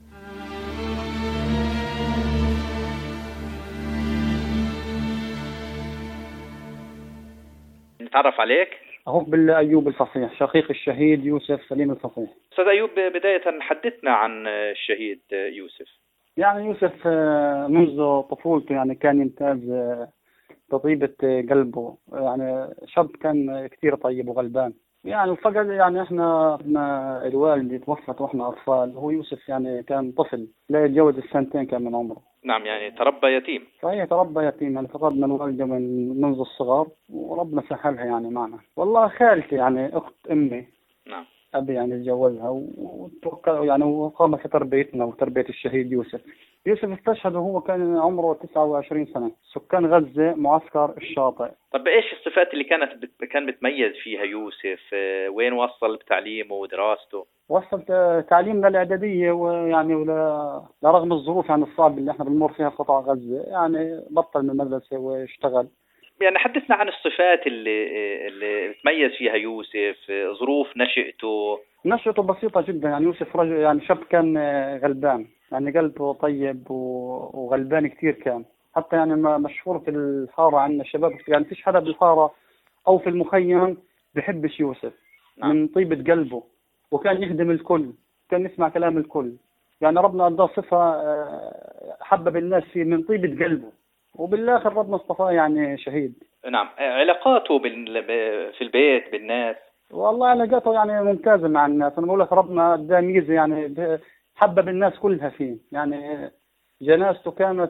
نتعرف عليك. أخوك بالله أيوب الفصيح، شقيق الشهيد يوسف سليم الفصيح. أستاذ أيوب، بداية حدثنا عن الشهيد يوسف. يعني يوسف منذ طفولته يعني كان يمتاز بطيبة قلبه، يعني شاب كان كثير طيب وغلبان. يعني فقد يعني احنا الوالد توفت واحنا اطفال، هو يوسف يعني كان طفل لا يتجاوز السنتين كان من عمره. نعم، يعني تربى يتيم. صحيح، تربى يتيم، يعني فقدنا الوالده من منذ الصغر وربنا سهلها يعني معنا. والله خالتي يعني اخت امي، نعم، ابي يعني تجوزها وتوكل يعني وقام في تربيتنا وتربيه الشهيد يوسف. يوسف استشهد وهو كان عمره تسعة وعشرين سنة، سكان غزة، معسكر الشاطئ. طب ايش الصفات اللي كانت بت... كان بتميز فيها يوسف؟ وين وصل بتعليمه ودراسته؟ وصل تعليمنا الإعدادية، ويعني ولا رغم الظروف يعني الصعبة اللي احنا بنمر فيها في قطاع غزة، يعني بطل من المدرسة واشتغل. يعني حدثنا عن الصفات اللي اللي بتميز فيها يوسف، ظروف نشأته. نشأته بسيطة جدا، يعني يوسف رجل يعني شاب كان غلبان، يعني قلبه طيب وغلبان كثير كان. حتى يعني مشهور في الحارة عندنا الشباب، يعني فيش حدا بالحارة أو في المخيم بحبش يوسف. نعم. من طيبة قلبه، وكان يخدم الكل، كان يسمع كلام الكل. يعني ربنا أداه صفة حبب الناس فيه من طيبة قلبه، وبالآخر ربنا اصطفاه يعني شهيد. نعم. علاقاته في البيت بالناس؟ والله علاقاته يعني ممتازة مع الناس. أنا بقول لك ربنا أداه ميزة يعني حبب الناس كلها فيه. يعني جنازته كانت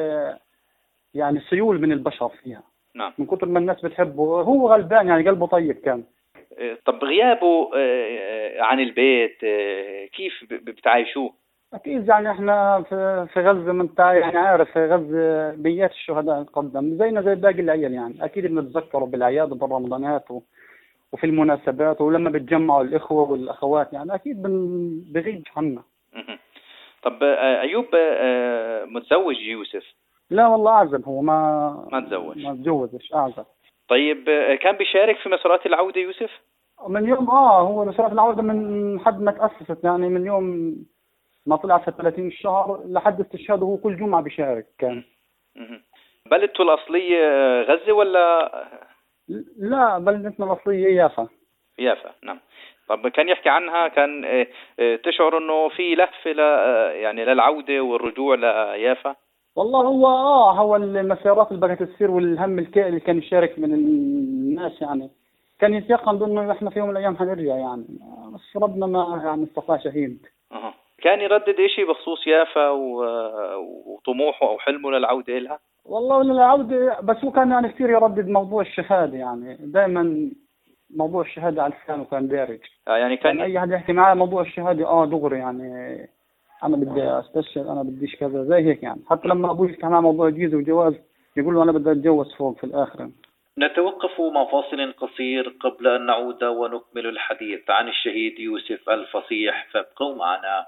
يعني سيول من البشر فيها. نعم. من كتر ما الناس بتحبه، هو غلبان يعني قلبه طيب كان. طب غيابه عن البيت كيف بتعايشوه؟ أكيد يعني إحنا في في غزة، من يعني عارف في غزة بيات الشهداء قدم زينا زي باقي العيال، يعني أكيد بنتذكروا بالأعياد وبالرمضانات وفي المناسبات، ولما بتجمعوا الإخوة والأخوات يعني أكيد بغيب عنا. طب أيوب، متزوج يوسف؟ لا والله أعزب، هو ما ما تزوج. ما تزوجش، أعزب. طيب كان بيشارك في مسارات العودة يوسف؟ من يوم آه هو مسارات العودة من حد ما تأسست، يعني من يوم ما طلع في ثلاثين الشهر لحد استشهاده، هو كل جمعة بيشارك كان. بلدته الأصلية غزة ولا؟ لا، بلدتنا الأصلية يافا. يافا، نعم. طب كان يحكي عنها، كان تشعر انه في لهفة ل يعني للعودة والرجوع ليافا؟ والله هو اه هو المسيرات اللي بقت تصير والهم الكائن اللي كان يشارك من الناس، يعني كان يتيقن بانه احنا في يوم من الايام حنرجع يعني، بس ربنا ما يعني اصطفاه شهيد. اها. كان يردد شيء بخصوص يافا وطموحه او حلمه للعودة لها؟ والله للعودة، بس هو كان يعني كثير يردد موضوع الشهادة، يعني دائما موضوع الشهادة على لسانه كان دارج. آه يعني كان يعني أي حد يحكي معاه موضوع الشهادة اه دغري، يعني أنا بدي أستشهد، أنا بديش كذا زي هيك يعني. حتى لما أبوي يحكي معاه موضوع جيزة وجواز يقول له أنا بدي أتجوز فوق في الآخر. نتوقف مع فاصل قصير قبل أن نعود ونكمل الحديث عن الشهيد يوسف الفصيح، فابقوا معنا.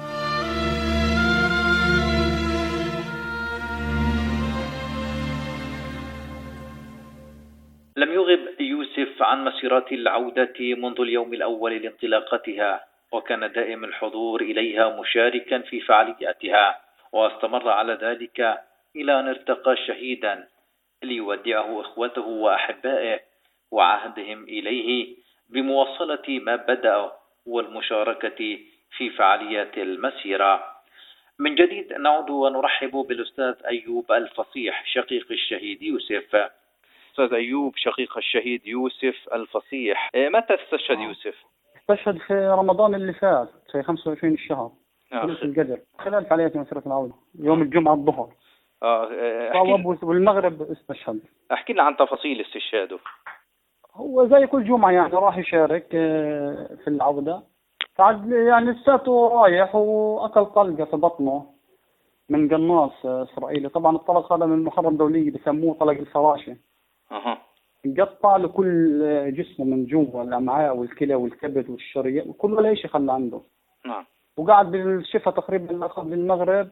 لم يغب يوسف عن مسيرات العودة منذ اليوم الأول لانطلاقتها، وكان دائم الحضور إليها مشاركا في فعالياتها، واستمر على ذلك إلى أن ارتقى شهيدا ليودعه إخوته وأحبائه وعهدهم إليه بمواصلة ما بدأ والمشاركة في فعاليات المسيرة. من جديد نعود ونرحب بالأستاذ أيوب الفصيح شقيق الشهيد يوسف. أستاذ أيوب شقيق الشهيد يوسف الفصيح، متى استشهد يوسف؟ استشهد في رمضان اللي فات في خمسة وعشرين الشهر، ليلة القدر، خلال فعاليات مسيرة العودة يوم الجمعة الظهر. اه والمغرب استشهد. احكي لنا عن تفاصيل استشهاده. هو زي كل جمعة يعني راح يشارك في العودة، فعد يعني لساته رايح وأكل طلقة في بطنه من قناص إسرائيلي. طبعا الطلق هذا من محرم دولي بسموه طلق الفراشة. أها. قطع له كل جسمه من جوا، الأمعاء والكلى والكبد والشريان وكل ولا شيء خلى عنده. نعم. وقعد بالشفا تقريبا أخذ بالمغرب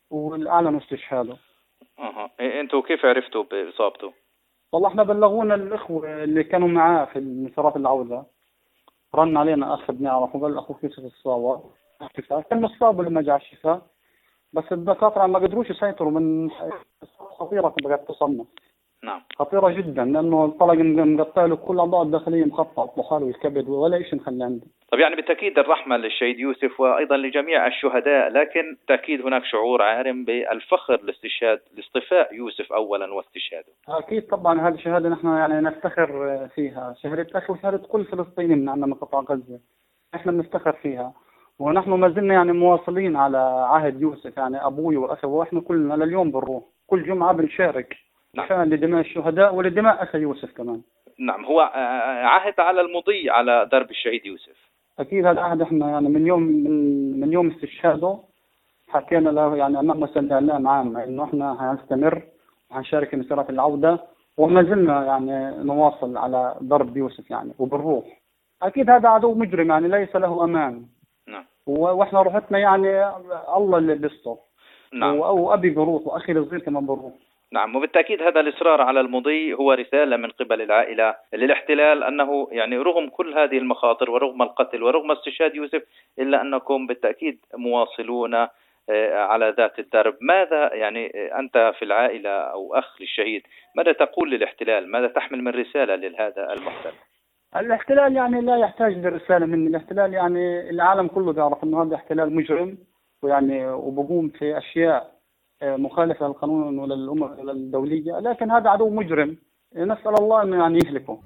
والأعلن استشهاده. أها إيه أنتوا كيف عرفتوا بإصابته؟ والله احنا بلغونا الإخوة اللي كانوا معاه في مسارات العودة، رن علينا أخ بنعرفه قال أخوك يوسف الصاوة كان مصاب لما جاء الشفاء، بس الدكاترة ما قدروش يسيطروا من خطيرة بقت تصنف. نعم خطيرة جدا لأنه الطلق مقطع له كل الأعضاء الداخلية مخطط بخاله والكبد ولا شيء مخلي عنده. طب يعني بالتأكيد الرحمة للشهيد يوسف وأيضا لجميع الشهداء، لكن تأكيد هناك شعور عارم بالفخر لاستشهاد لاصطفاء يوسف أولا واستشهاده. أكيد طبعا هذه الشهادة نحن يعني نفتخر فيها، شهادة أخي وشهادة كل فلسطيني من عندنا من قطاع غزة احنا بنفتخر فيها، ونحن ما زلنا يعني مواصلين على عهد يوسف، يعني أبوي وأخي وإحنا كلنا لليوم بنروح كل جمعة بنشارك عشان لدماء الشهداء ولدماء أخي يوسف كمان. نعم هو عهد على المضي على درب الشهيد يوسف. أكيد هذا عهد إحنا يعني من يوم من, من يوم استشهاده حكينا له يعني أمام مسؤول الإعلام عام إنه إحنا هنستمر وهنشارك في مسيرات العودة، وما زلنا يعني نواصل على درب يوسف يعني وبنروح. أكيد هذا عدو مجرم يعني ليس له أمان. نعم. وإحنا روحتنا يعني الله اللي بيستر. نعم. وأبي بروح وأخي الصغير كمان بروح. نعم وبالتأكيد هذا الإصرار على المضي هو رسالة من قبل العائلة للاحتلال أنه يعني رغم كل هذه المخاطر ورغم القتل ورغم استشهاد يوسف إلا أنكم بالتأكيد مواصلون على ذات الدرب. ماذا يعني أنت في العائلة أو أخ للشهيد ماذا تقول للاحتلال؟ ماذا تحمل من رسالة لهذا المحتل؟ الاحتلال يعني لا يحتاج لرسالة من الاحتلال، يعني العالم كله بيعرف أنه هذا احتلال مجرم ويعني وبقوم في أشياء مخالفة للقانون وللأمم الدولية، لكن هذا عدو مجرم نسأل الله أنه يعني يهلكه.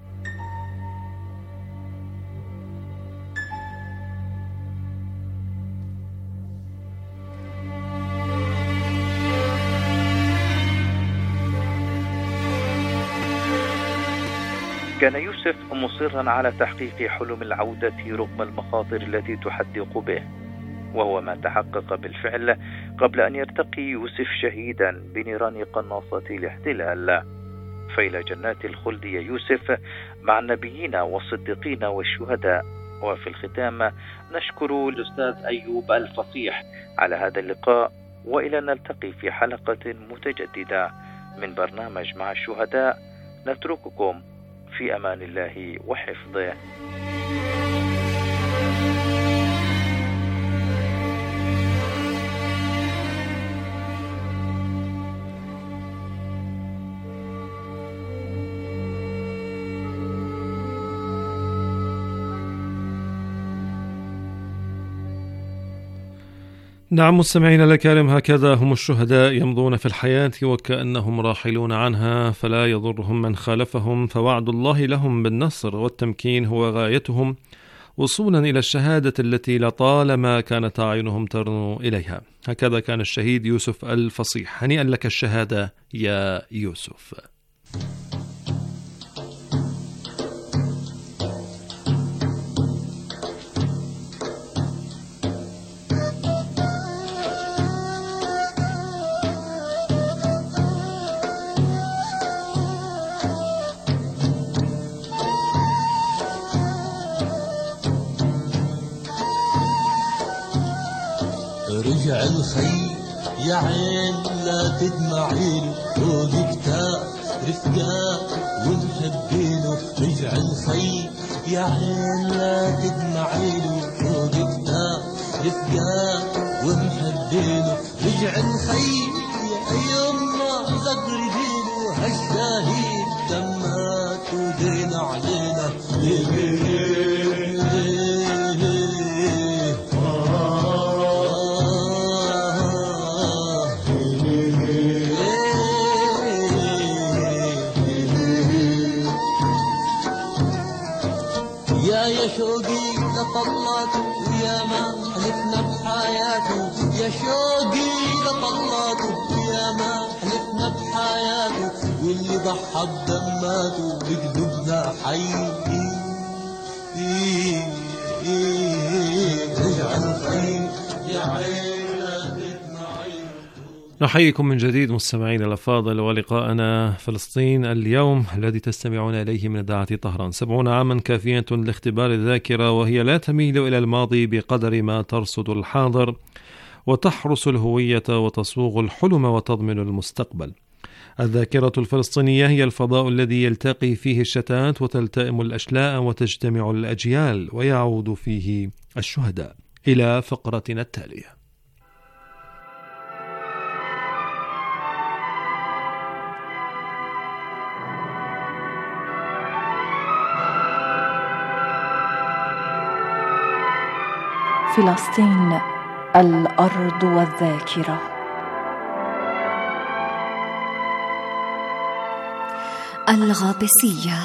كان يوسف مصرا على تحقيق حلم العودة رغم المخاطر التي تحدق به، وهو ما تحقق بالفعل قبل أن يرتقي يوسف شهيدا بنيران قناصة الاحتلال. فإلى جنات الخلد يا يوسف مع النبيين والصديقين والشهداء. وفي الختام نشكر الأستاذ أيوب الفصيح على هذا اللقاء، وإلى نلتقي في حلقة متجددة من برنامج مع الشهداء. نترككم في أمان الله وحفظه. نعم مستمعينا الكرام، هكذا هم الشهداء يمضون في الحياة وكأنهم راحلون عنها، فلا يضرهم من خالفهم، فوعد الله لهم بالنصر والتمكين هو غايتهم، وصولا إلى الشهادة التي لطالما كانت أعينهم ترنو إليها. هكذا كان الشهيد يوسف الفصيح. هنيئا لك الشهادة يا يوسف. رجع الخي يا عين لا تدمعيله، فوق كتاب رفقاء ونحبينه. رجع الخي يا عين لا تدمعيله، فوق كتاب رفقاء ونحبينه. رجع الخي يا يما زقربينه، هالشهيد دمات ودين علينا. يا شوقي لطلاته ويا ما حلفنا بحياته، يا شوقي لطلاته ويا ما حلفنا بحياته، واللي ضحى بدماته بقلوبنا حي. رجع الخير يا عين. نحييكم من جديد مستمعين الأفاضل، ولقاءنا فلسطين اليوم الذي تستمعون إليه من إذاعة طهران. سبعون عاما كافية لاختبار الذاكرة، وهي لا تميل إلى الماضي بقدر ما ترصد الحاضر، وتحرس الهوية وتصوغ الحلم وتضمن المستقبل. الذاكرة الفلسطينية هي الفضاء الذي يلتقي فيه الشتات وتلتئم الأشلاء وتجتمع الأجيال ويعود فيه الشهداء. إلى فقرتنا التالية. فلسطين، الأرض والذاكرة. الغابسية.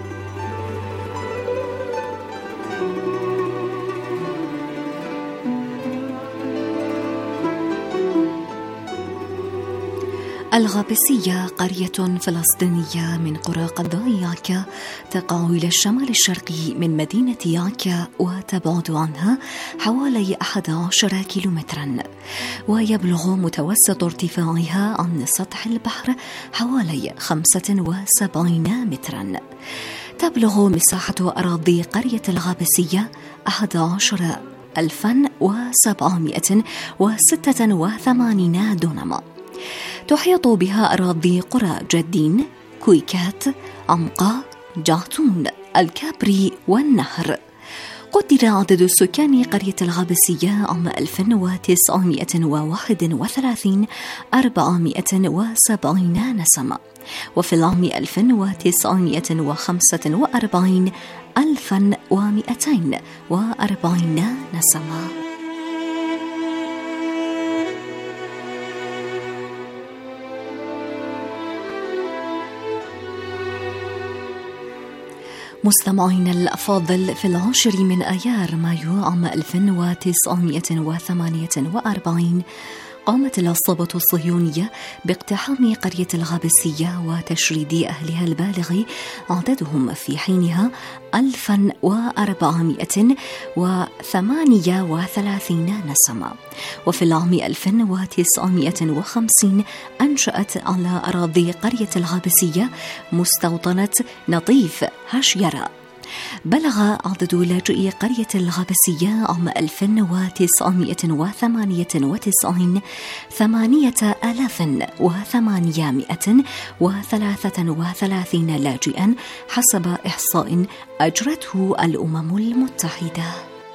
الغابسية قرية فلسطينية من قرى قضاء يعكا تقع إلى الشمال الشرقي من مدينة يعكا وتبعد عنها حوالي أحد عشر كيلومترا، ويبلغ متوسط ارتفاعها عن سطح البحر حوالي خمسة وسبعين مترا. تبلغ مساحة أراضي قرية الغابسية أحد عشر ألفا وسبعمائة وستة وثمانين دونما. تحيط بها أراضي قرى جدين، كويكات، عمقا، جعتون، الكابري والنهر. قدر عدد سكان قرية الغابسية عام ألف وتسعمائة وواحد وثلاثين أربعمائة وسبعين نسمة، وفي العام ألف وتسعمائة وخمسة وأربعين ألفا ومائتين وأربعين نسمة. مستمعين الأفاضل، في العاشر من أيار مايو عام ألف وتسعمائة وثمانية وأربعين قامت العصابة الصهيونية باقتحام قرية الغابسية وتشريد أهلها البالغ عددهم في حينها ألفا وأربعمائة وثمانية وثلاثين نسمة. وفي العام ألف وتسعمائة وخمسين أنشأت على أراضي قرية الغابسية مستوطنة نظيف هاشيرا. بلغ عدد لاجئي قرية الغابسية عام ألف وتسعمائة وثمانية وتسعين ثمانية آلاف وثمانمائة وثلاثة وثلاثين لاجئا حسب إحصاء أجرته الأمم المتحدة.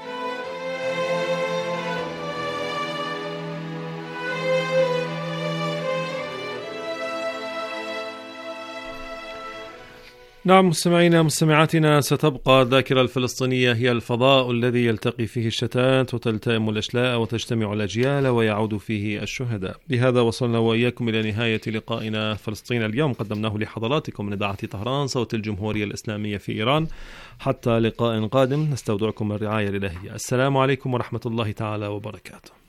نعم مستمعينا مستمعاتنا، ستبقى الذاكرة الفلسطينية هي الفضاء الذي يلتقي فيه الشتات وتلتئم الأشلاء وتجتمع الأجيال ويعود فيه الشهداء. بهذا وصلنا وإياكم إلى نهاية لقائنا فلسطين اليوم، قدمناه لحضراتكم من إذاعة طهران صوت الجمهورية الإسلامية في إيران. حتى لقاء قادم نستودعكم الرعاية الإلهية. السلام عليكم ورحمة الله تعالى وبركاته.